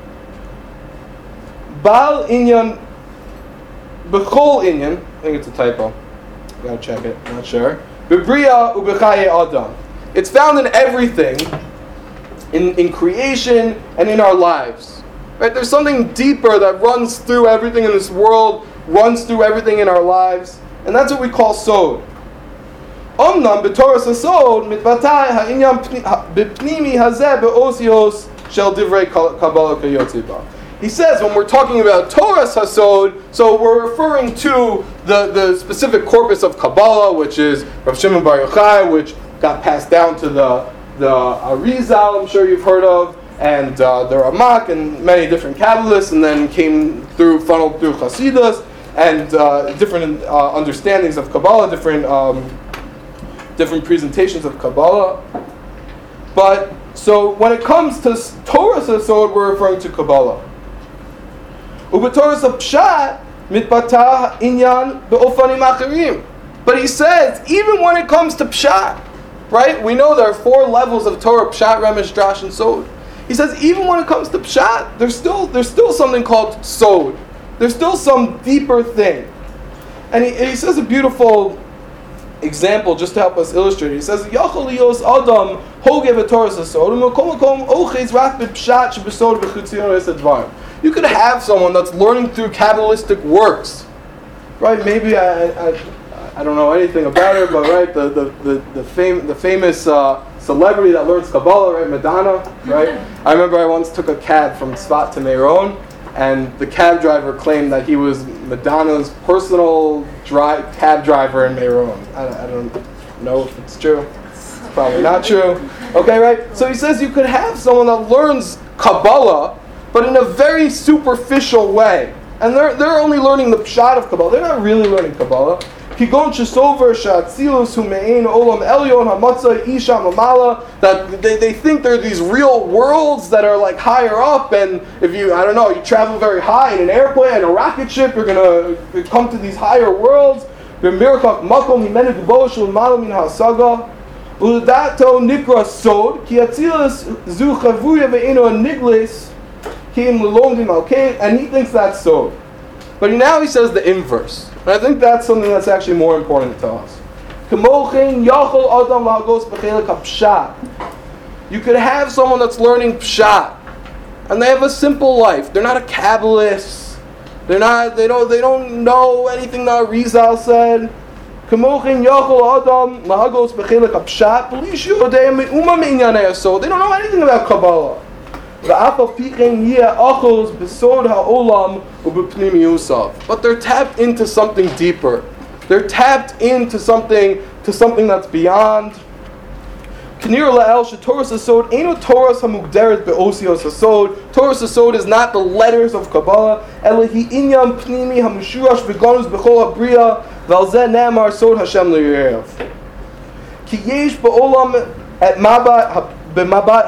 Bal inyan b'chol inyan. I think it's a typo. Gotta check it. Not sure. Bebriya ubechaye adam. It's found in everything, in in creation and in our lives. Right? There's something deeper that runs through everything in this world, runs through everything in our lives, and that's what we call sod. Omnam b'toras hasod mitbatay ha'inyan b'pnimi hazeh be'osios shel divrei kabbalah kayotze ba. He says when we're talking about Toras Hasod, so we're referring to the, the specific corpus of Kabbalah, which is Rav Shimon Bar Yochai, which got passed down to the the Arizal, I'm sure you've heard of, and uh, the Ramak, and many different Kabbalists, and then came through, funneled through Chasidus, and uh, different uh, understandings of Kabbalah, different um, different presentations of Kabbalah. But so when it comes to Toras Hasod, we're referring to Kabbalah. Ubetoras pshat mitbatah inyan beofanim acherim. But he says, even when it comes to pshat, right? We know there are four levels of Torah: pshat, remesh, drash, and sod. He says, even when it comes to pshat, there's still there's still something called sod. There's still some deeper thing. And he, he says a beautiful example just to help us illustrate. He says, Yachol liyos adam hoge b'toras hasod u'makom makom ochez rak b'pshat shebesod b'chutzion esadvarim. You could have someone that's learning through Kabbalistic works, right? Maybe I, I, I don't know anything about her, but right, the the the the, fam- the famous uh, celebrity that learns Kabbalah, right, Madonna, right? I remember I once took a cab from Tzfat to Meron, and the cab driver claimed that he was Madonna's personal dri- cab driver in Meron. I, I don't know if it's true. It's probably not true. Okay, right? So he says you could have someone that learns Kabbalah, but in a very superficial way. And they're they're only learning the pshat of Kabbalah. They're not really learning Kabbalah. Kigon shesover shatzilus humein olam elyon hamatzah isha mamala. That they, they think they're these real worlds that are like higher up. And if you, I don't know, you travel very high in an airplane, in a rocket ship, you're going to come to these higher worlds. B'mirkach makom himenu geboah shel malo min hasaga. Udato nikra sod ki atzilus zu chavuya ve'eno niglis. And he thinks that's so. But now he says the inverse. And I think that's something that's actually more important to us. You could have someone that's learning pshat, and they have a simple life. They're not a Kabbalist. They're not. They don't. They don't know anything that Rizal said. They don't know anything about Kabbalah. But they're tapped into something deeper. They're tapped into something to something that's beyond. Toras Hasod is not the letters of Kabbalah. You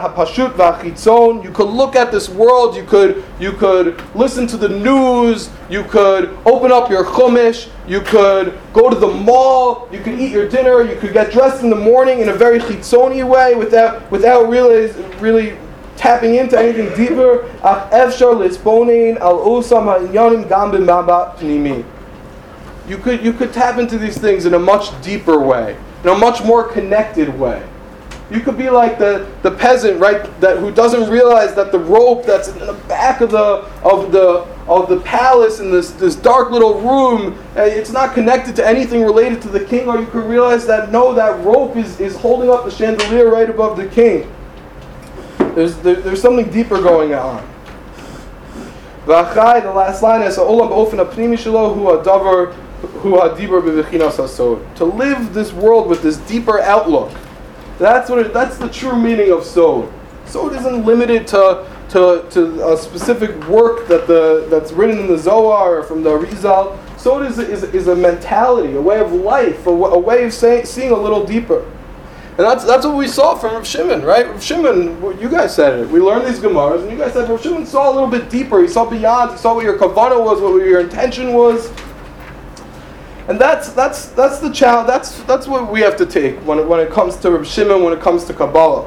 could look at this world, you could you could listen to the news, you could open up your chumash, you could go to the mall, you could eat your dinner, you could get dressed in the morning in a very chitzoni way without without really really tapping into anything deeper. Ach efshar litzbonein al osam ha'inyanim gam b'mabbat pnimi. You could you could tap into these things in a much deeper way, in a much more connected way. You could be like the, the peasant, right, that who doesn't realize that the rope that's in the back of the of the of the palace in this, this dark little room, it's not connected to anything related to the king, or you could realize that no, that rope is, is holding up the chandelier right above the king. There's there, there's something deeper going on. V'achai, the last line is Olam b'ofen ha'pnimi shelo hu ha'davar hu ha'dibur b'vichinas ha'sod. To live this world with this deeper outlook. That's what. It, that's the true meaning of sod. Sod isn't limited to, to to a specific work that the that's written in the Zohar or from the Arizal. Sod is is is a mentality, a way of life, a, a way of say, seeing a little deeper. And that's that's what we saw from Rav Shimon, right? Rav Shimon, you guys said it. We learned these Gemaras, and you guys said Rav Shimon saw a little bit deeper. He saw beyond. He saw what your kavanah was, what your intention was. And that's that's that's the challenge. That's that's what we have to take when it, when it comes to Reb Shimon, when it comes to Kabbalah.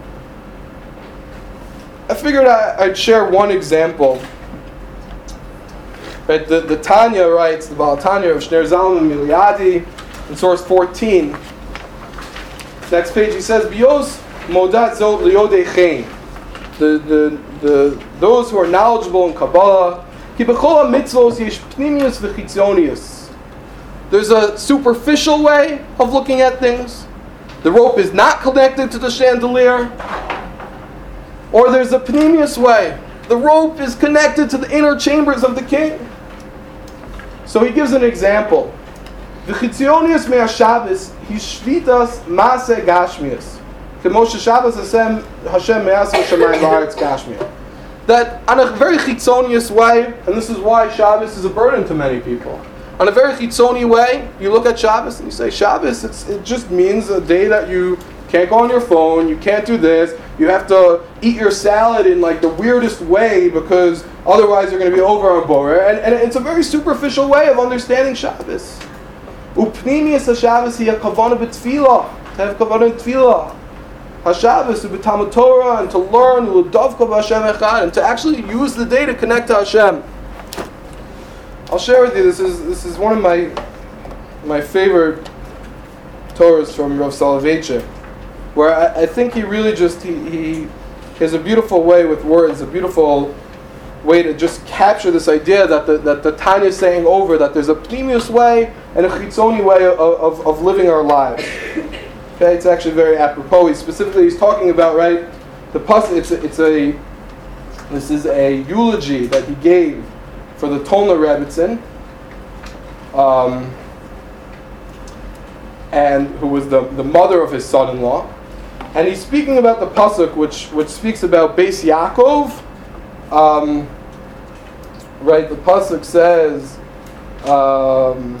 I figured I, I'd share one example. Right, the, the Tanya writes, the Baal Tanya of Shner Zalman Miliadi, in source fourteen. Next page he says, "Bios modat zot liyodei the the the those who are knowledgeable in Kabbalah, ki b'chol mitzvos yesh pnimius v'chitzonius." There's a superficial way of looking at things. The rope is not connected to the chandelier. Or there's a pnimius way. The rope is connected to the inner chambers of the king. So he gives an example. V'chitzonius me'ashabbos hishvitas maaseh gashmius. K'mo sheShabbos Hashem Hashem me'aseh shamayim v'aretz gashmius. That on a very chitzonius way, and this is why Shabbos is a burden to many people. On a very chitzoni way, you look at Shabbos and you say, Shabbos, it's, it just means a day that you can't go on your phone, you can't do this, you have to eat your salad in like the weirdest way because otherwise you're going to be over on Borer. And, and it's a very superficial way of understanding Shabbos. Upnimius HaShabbos hi ha-kavanah b'tfilah, to have kavanah b'tfilah. HaShabbos u'b'talmud Torah, and to learn, u'ledavka b'Hashem echad, and to actually use the day to connect to Hashem. I'll share with you, this is this is one of my my favorite Torahs from Rav Soloveitchik, where I, I think he really just, he, he has a beautiful way with words, a beautiful way to just capture this idea that the, that the Tanya is saying over, that there's a pnimius way and a chitzoni way of, of, of living our lives. Okay, it's actually very apropos. He specifically, he's talking about, right, the pas, it's a, it's a, this is a eulogy that he gave for the Tolna Rebbitzin, um, and who was the, the mother of his son-in-law. And he's speaking about the pasuk, which which speaks about Beis Yaakov. Um, right, the pasuk says, um,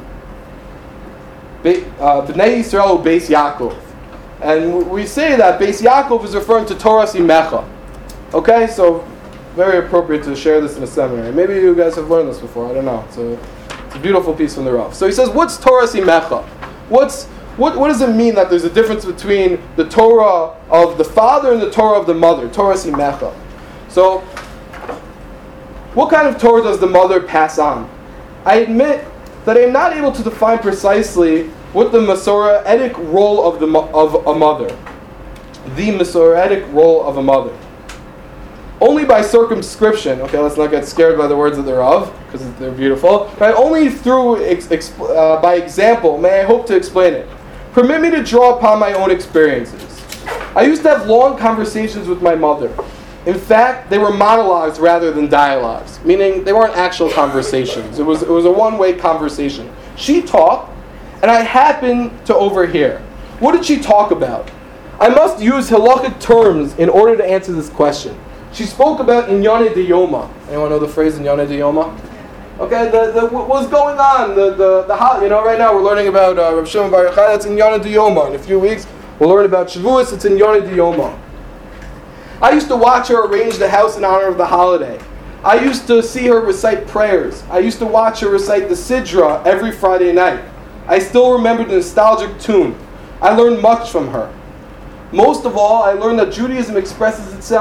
B'nai Yisrael Beis Yaakov. And we say that Beis Yaakov is referring to Toras Imecha. Okay, so very appropriate to share this in a seminary. Maybe you guys have learned this before. I don't know. It's a, it's a beautiful piece from the Rav. So he says, what's Toras Imecha? What's what what does it mean that there's a difference between the Torah of the father and the Torah of the mother? Toras Imecha. So, what kind of Torah does the mother pass on? I admit that I am not able to define precisely what the Masoretic role of the of a mother, the Masoretic role of a mother. Only by circumscription, okay, let's not get scared by the words of the Rav, because they're beautiful, right? Only through, ex, ex, uh, by example, may I hope to explain it. Permit me to draw upon my own experiences. I used to have long conversations with my mother. In fact, they were monologues rather than dialogues, meaning they weren't actual conversations. It was, it was a one-way conversation. She talked, and I happened to overhear. What did she talk about? I must use halachic terms in order to answer this question. She spoke about Inyane de Yoma. Anyone know the phrase Inyane de Yoma? Okay, the, the what's going on? The the the you know right now we're learning about uh, Rav Shimon Bar Yochai. That's Inyane de Yoma. In a few weeks we'll learn about Shavuos. It's Inyane de Yoma. I used to watch her arrange the house in honor of the holiday. I used to see her recite prayers. I used to watch her recite the Sidra every Friday night. I still remember the nostalgic tune. I learned much from her. Most of all, I learned that Judaism expresses itself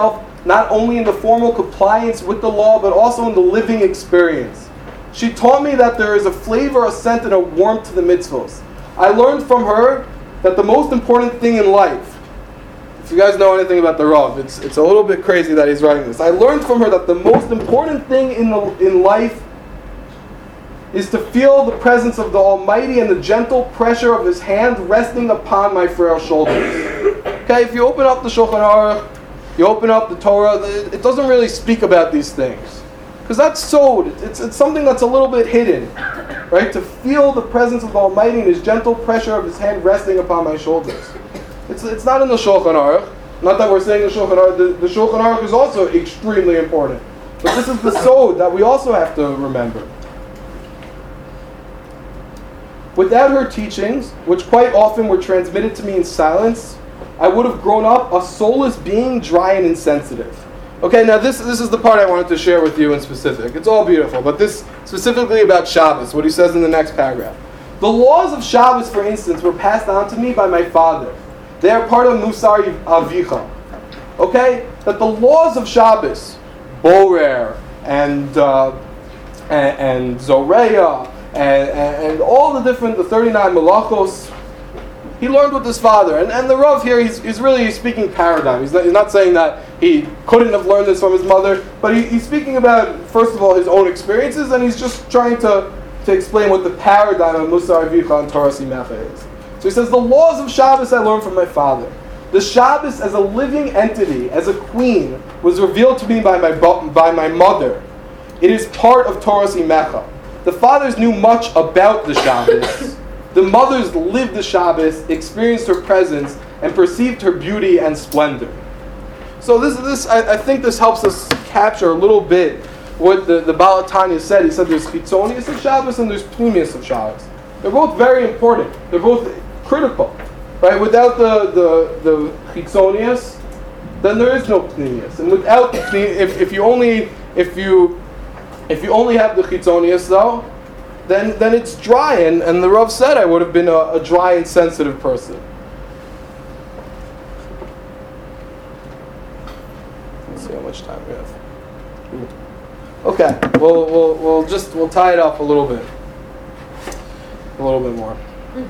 not only in the formal compliance with the law, but also in the living experience. She taught me that there is a flavor, a scent, and a warmth to the mitzvos. I learned from her that the most important thing in life, if you guys know anything about the Rav, it's, it's a little bit crazy that he's writing this. I learned from her that the most important thing in, the, in life is to feel the presence of the Almighty and the gentle pressure of His hand resting upon my frail shoulders. Okay, if you open up the Shulchan Aruch, you open up the Torah, it doesn't really speak about these things. Because that's sewed. It's, it's something that's a little bit hidden. Right? To feel the presence of the Almighty and His gentle pressure of His hand resting upon my shoulders. It's, it's not in the Shulchan Aruch. Not that we're saying the Shulchan Aruch. The, the Shulchan Aruch is also extremely important. But this is the sewed that we also have to remember. Without her teachings, which quite often were transmitted to me in silence, I would have grown up a soulless being, dry and insensitive. Okay, now this this is the part I wanted to share with you in specific. It's all beautiful, but this specifically about Shabbos, what he says in the next paragraph. The laws of Shabbos, for instance, were passed on to me by my father. They are part of Musar Avicha. Okay? That the laws of Shabbos, Borer and uh, and, and Zoreya, And, and, and all the different, the thirty-nine malachos, he learned with his father. And, and the Rav here, he's, he's really speaking paradigm. He's not, he's not saying that he couldn't have learned this from his mother, but he, he's speaking about, first of all, his own experiences, and he's just trying to, to explain what the paradigm of Musar Avicha and Torah Simecha is. So he says, the laws of Shabbos I learned from my father. The Shabbos as a living entity, as a queen, was revealed to me by my, by my mother. It is part of Torah Simecha. The fathers knew much about the Shabbos. The mothers lived the Shabbos, experienced her presence, and perceived her beauty and splendor. So this, this, I, I think this helps us capture a little bit what the, the Baal Tanya said. He said there's chitzonius of Shabbos and there's pneumius of Shabbos. They're both very important. They're both critical. Right? Without the, the, the chitzonius, then there is no pneumius. And without the if, if you only if you If you only have the chitzonius though, then then it's dry, and, and the Rav said I would have been a, a dry and sensitive person. Let's see how much time we have. Okay, we'll we'll we'll just we'll tie it up a little bit. A little bit more.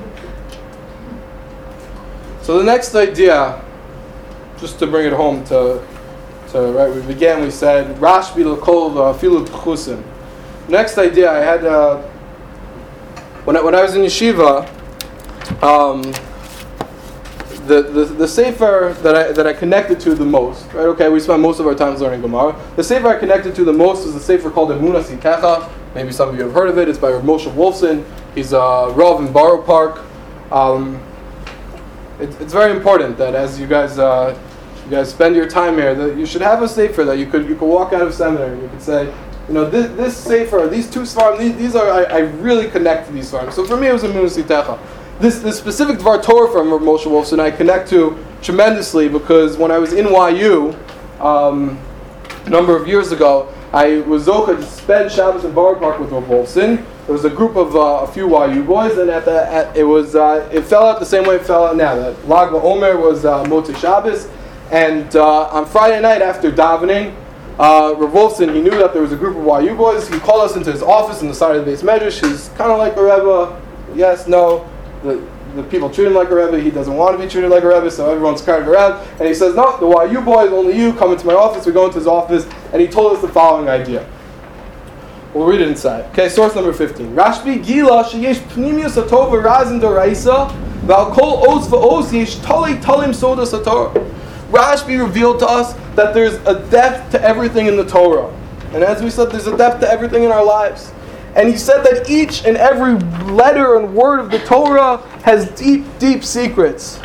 So the next idea, just to bring it home to So right, we began. We said Rashbi l'kol v'afilu b'chusim. Next idea, I had uh, when I when I was in yeshiva, um, the, the the sefer that I that I connected to the most. Right, okay, we spent most of our time learning Gemara. The sefer I connected to the most is the sefer called Emunas Ikecha. Maybe some of you have heard of it. It's by Rav Moshe Wolfson. He's a Rav in Borough Park. Um, it, it's very important that as you guys. Uh, You guys spend your time here, that you should have a sefer that you could you could walk out of seminary and you could say, you know, this this sefer, these two svarim, these, these are I, I really connect to these svarim. So for me, it was a Emunas Ikecha. This this specific Dvar Torah from Rav Moshe Wolfson I connect to tremendously because when I was in Y U um, a number of years ago, I was zocha to spend Shabbos in Borough Park with Rav Wolfson. There was a group of uh, a few Y U boys, and at the at, it was uh, it fell out the same way it fell out now. That Lag BaOmer was uh, Motzei Shabbos. And uh, on Friday night after davening, uh, Rav Wolfson, he knew that there was a group of Y U boys. He called us into his office on the side of the Beis Medrash. He's kind of like a Rebbe. Yes, no. The, the people treat him like a Rebbe. He doesn't want to be treated like a Rebbe, so everyone's carried around. And he says, no, the Y U boys, only you, come into my office. We go into his office, and he told us the following idea. We'll read it inside. Okay, source number fifteen. Rashbi Gila sheyesh pnimius hatov v'razin doraisa v'al kol os v'os yesh tali talim soda sator. Rashbi revealed to us that there's a depth to everything in the Torah. And as we said, there's a depth to everything in our lives. And he said that each and every letter and word of the Torah has deep, deep secrets.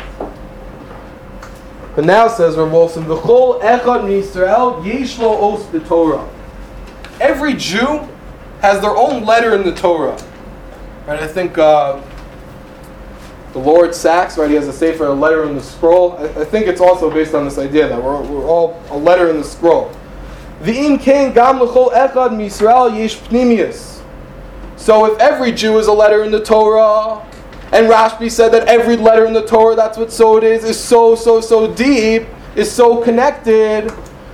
But now says Rav Wolfson, V'chol echad miYisrael yesh lo os b'Torah. Every Jew has their own letter in the Torah. Right? I think... Uh, The Lord Sachs, right? He has a sefer, a letter in the scroll. I, I think it's also based on this idea that we're, we're all a letter in the scroll. V'im ken gam l'chol echad miYisrael yesh pnimius. So if every Jew is a letter in the Torah, and Rashbi said that every letter in the Torah, that's what so it is, is so, so, so deep, is so connected,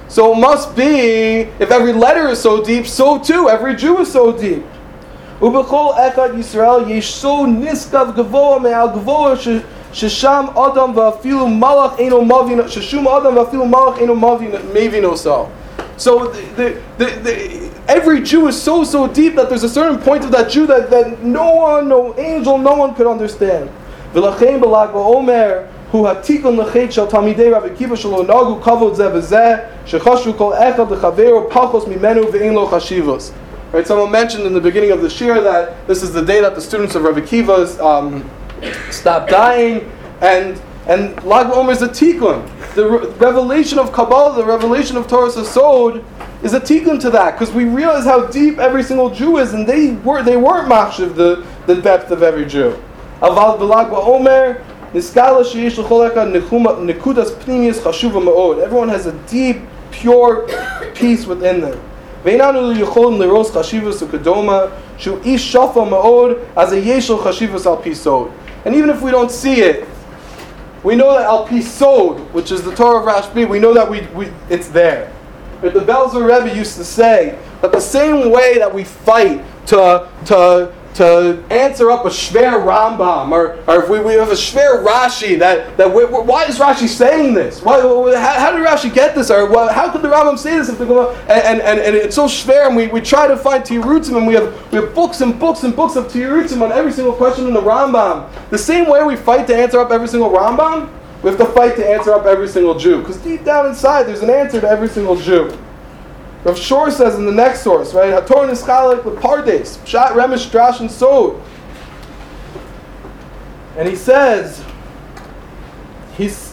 So it must be, if every letter is so deep, so too every Jew is so deep. ובכל אחד ישראל יש סוד נשגב גבוה מעל גבוה ששם אדם ואפילו מלאך אינו מבין, ששום אדם ואפילו מלאך אינו מבין אותו. So the, the, the, every Jew is so, so deep that there's a certain point of that Jew that, that no one, no angel, no one could understand. ולכן בל"ג בעומר הוא התיקון לחטא של תלמידי רבי עקיבא שלא נהגו כבוד זה וזה שחשבו כל אחד לחברו פחות ממנו ואין לו חשיבות. Right, someone mentioned in the beginning of the shir that this is the day that the students of Rabbi Akiva um, stopped dying, and and Lag BaOmer is a tikkun. The re- revelation of Kabbalah, the revelation of Torah Sod, is a tikkun to that, because we realize how deep every single Jew is, and they were they weren't machshav the the depth of every Jew. Aval b'Lag BaOmer niskala sheyesh l'chol echad nekudas pnimius chashuva ma'od. Everyone has a deep, pure peace within them. ואיננו יכולים לראות חשיבוס וקדומה שהוא איש שפע מאוד אז יש לו חשיבוס על פי סוד. And even if we don't see it, we know that al pi sod, which is the Torah of Rashbi, we know that we, we it's there. But the Belzer Rebbe used to say that the same way that we fight to to to answer up a shver Rambam, or, or if we, we have a shver Rashi, that, that we, why is Rashi saying this? Why, how, how did Rashi get this? Or well, how could the Rambam say this if they go and, and, and it's so shver, and we, we try to find Tirutzim, and we have we have books and books and books of Tirutzim on every single question in the Rambam. The same way we fight to answer up every single Rambam, we have to fight to answer up every single Jew, because deep down inside there's an answer to every single Jew. Rav Shor says in the next source, right? Hator nischalek lepardes, pshat, remesh, drash, and sod. And he says, he's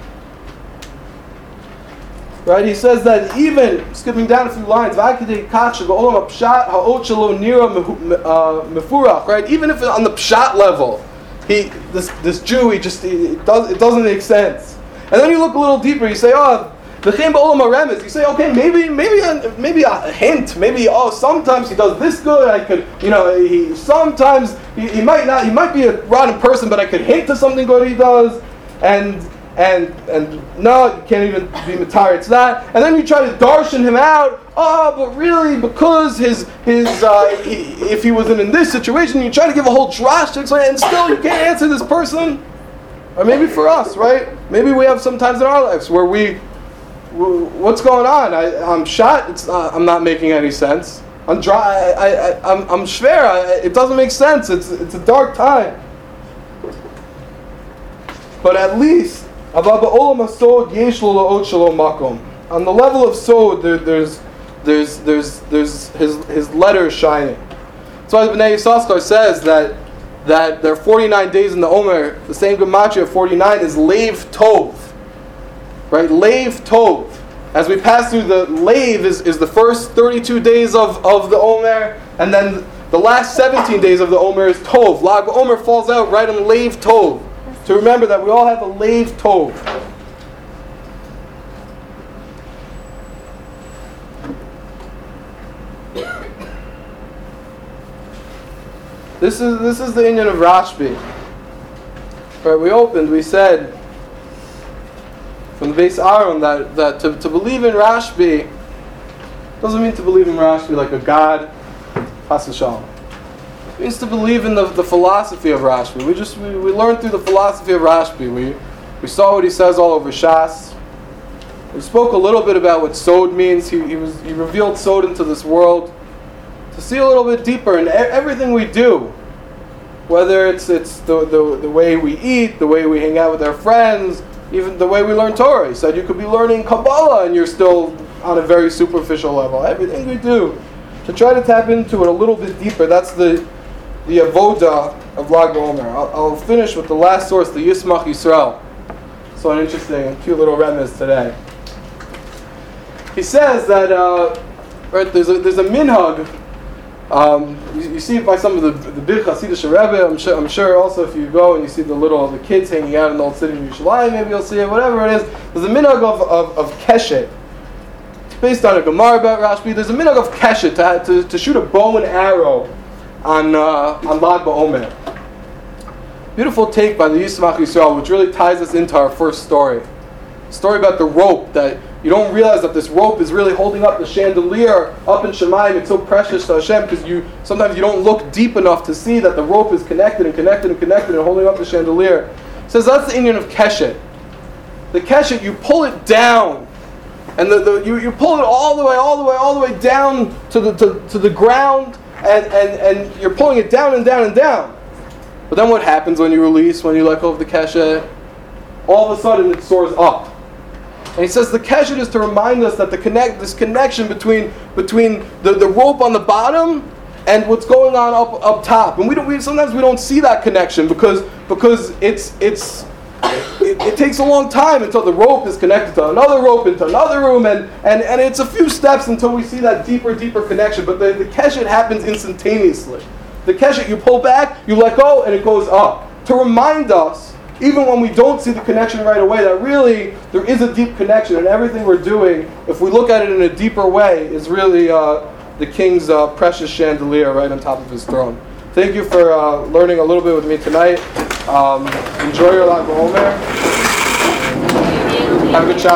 right. He says that even skipping down a few lines, v'akidei kach she'ba'olam ha'pshat ha'ot shelo nira mefurach. Right? Even if on the pshat level, he this this Jew, he just he, it does it doesn't make sense. And then you look a little deeper. You say, oh. The V'chein ba'olam haremes, you say, okay, maybe, maybe, a, maybe a hint, maybe, oh, sometimes he does this good. I could, you know, he sometimes he, he might not, he might be a rotten person, but I could hint to something good he does, and and and no, you can't even be matarid to that. And then you try to darshan him out. Oh, but really, because his his uh, he, if he wasn't in this situation, you try to give a whole drash to explain, and still you can't answer this person. Or maybe for us, right? Maybe we have some times in our lives where we. What's going on? I, I'm shot. It's not, I'm not making any sense. I'm dry. I, I, I'm, I'm shver. I, it doesn't make sense. It's, it's a dark time. But at least, on the level of sod, there, there's, there's, there's, there's his, his letter shining. That's why Bnei Yissaschar says that, that there are forty-nine days in the Omer. The same gematria of forty-nine is Leiv Tov. Right, Leiv Tov. As we pass through the Leiv is, is the first thirty-two days of, of the Omer, and then the last seventeen days of the Omer is Tov. Lag BaOmer falls out right on Leiv Tov. To remember that we all have a Leiv Tov. This is this is the inyan of Rashbi. Right, we opened, we said from the Beis Aaron that, that to, to believe in Rashbi doesn't mean to believe in Rashbi like a god, Chas v'shalom. It means to believe in the, the philosophy of Rashbi. We just we, we learned through the philosophy of Rashbi. We we saw what he says all over Shas. We spoke a little bit about what Sod means. He, he was he revealed Sod into this world to see a little bit deeper in everything we do. Whether it's it's the, the the way we eat, the way we hang out with our friends, even the way we learn Torah. He said you could be learning Kabbalah and you're still on a very superficial level. Everything we do, to try to tap into it a little bit deeper, that's the the avoda of Lag BaOmer. I'll, I'll finish with the last source, the Yismach Yisrael. So an interesting, cute little remez today. He says that uh, right there's a there's a minhag. Um, you, you see it by some of the the big Hasidic Rebbe. I'm sure, I'm sure also if you go and you see the little the kids hanging out in the old city of Yerushalayim, maybe you'll see it. Whatever it is, there's a minhag of of, of keshet. It's based on a Gemara about Rashbi. There's a minhag of keshet to, to to shoot a bow and arrow on uh, on Lag BaOmer. Beautiful take by the Yismach Yisrael, which really ties us into our first story. A story about the rope that you don't realize that this rope is really holding up the chandelier up in Shemayim. It's so precious to Hashem because you sometimes you don't look deep enough to see that the rope is connected and connected and connected and holding up the chandelier. It says that's the Indian of Keshet. The Keshet, you pull it down. And the, the, you, you pull it all the way, all the way, all the way down to the to, to the ground, and, and, and you're pulling it down and down and down. But then what happens when you release, when you let go of the keshet? All of a sudden it soars up. And he says the keshet is to remind us that the connect this connection between between the, the rope on the bottom and what's going on up up top. And we don't we sometimes we don't see that connection because because it's it's It, it takes a long time until the rope is connected to another rope into another room, and, and, and it's a few steps until we see that deeper, deeper connection. But the, the keshet happens instantaneously. The keshet, you pull back, you let go, and it goes up. To remind us, even when we don't see the connection right away, that really there is a deep connection, and everything we're doing, if we look at it in a deeper way, is really uh, the king's uh, precious chandelier right on top of his throne. Thank you for uh, learning a little bit with me tonight. Um, enjoy your Lag BaOmer. Have a good shot.